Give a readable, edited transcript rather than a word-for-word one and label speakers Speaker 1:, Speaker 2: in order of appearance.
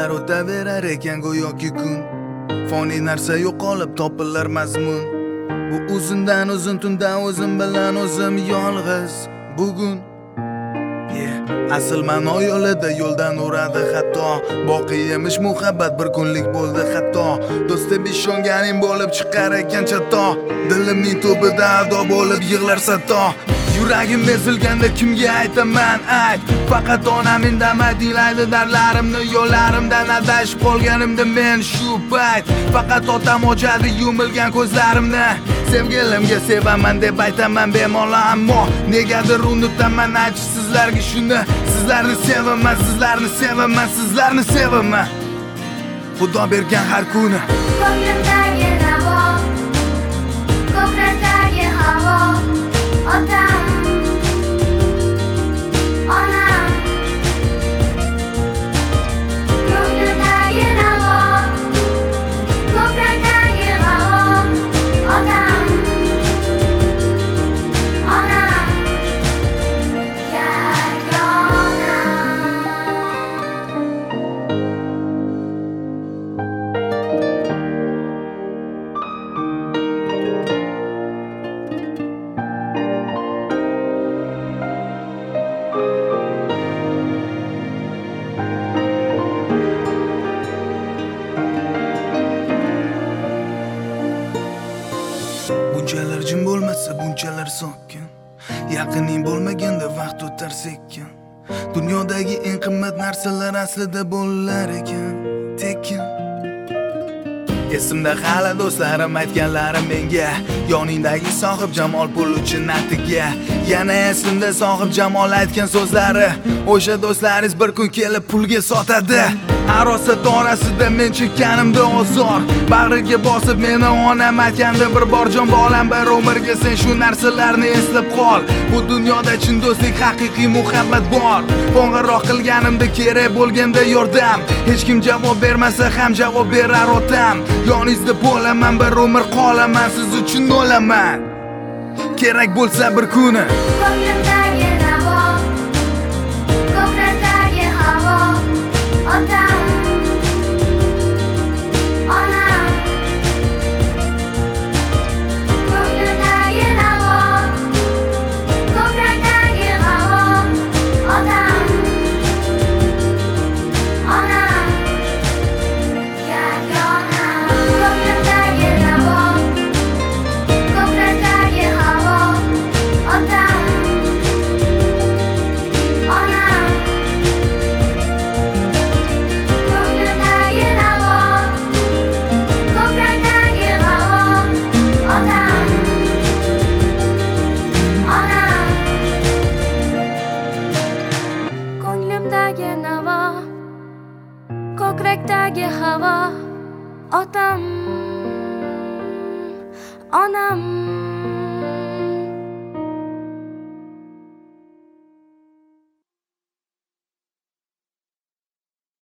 Speaker 1: Yillar o'taverar ekan go'yoki kun, foniy narsa yo'qolib topilar mazmun. Bu uzundan uzun tunda o'zim bilan o'zim yolg'iz bugun. Asl ma'no yo'lida yo'ldan uradi hatto, boqiy emish muhabbat bir kunlik bo'ldi hatto. Do'st deb ishonganing bo'lib chiqar ekan chatto, dilimning tubida ado bo'lib yig'lar satto. Yuragim ezilganda kimga aytaman ayt, faqat onam indamay tinglaydi dardlarimni. Yo'llarimdan adashib qolganimda men shu payt, faqat otam ochadi yumilgan ko'zlarimni. Sevgilimga sevaman deb aytaman bemalol, ammo negadir unutaman aytish sizlarga shuni. Sizlarni sevaman, sizlarni sevaman, sizlarni sevaman. Xudo bergan har kuni.
Speaker 2: Ko'nglimdagi navo, ko'krakdagi havo, otam, onam. Ko'nglimdagi navo, ko'krakdagi havo, otam, onam.
Speaker 1: Bunchalar jim bo'lmasa, bunchalar sokin, yaqining bo'lmaganda vaqt o'tar sekin. Dunyodagi eng qimmat narsalar aslida bo'lar ekan tekin. Esimda hali do'stlarim aytganlari menga, yoningdagi sohib jamol pul uchun natiga. Yana esimda sohib jamol aytgan so'zlari, o'sha do'stlaringiz bir kun kelib pulga sotadi. Arosat orasida men chekkanimda ozor, bag'riga bosib meni onam aytgandi bir bor, jon bolam bir umrga sen shu narsalarni eslab qol. Bu dunyoda chin do'stlik, haqiqiy muhabbat bor. Qo'ng'iroq qilganimda kerak bo'lganda yordam, hech kim javob bermasa ham javob berar otam. Yoningizda bo'laman, bir umr qolaman, siz uchun o'laman, kerak bo'lsa bir kuni.
Speaker 2: Ko'nglimdagi navo, ko'krakdagi havo, otam, onam. Ko'nglimdagi navo, ko'krakdagi havo, otam, onam. Ko'nglimdagi navo, ko'krakdagi havo, otam, onam. Ko'nglimdagi navo, ko'krakdagi havo, otam, onam. Ko'nglimdagi navo, ko'krakdagi havo, otam, onam.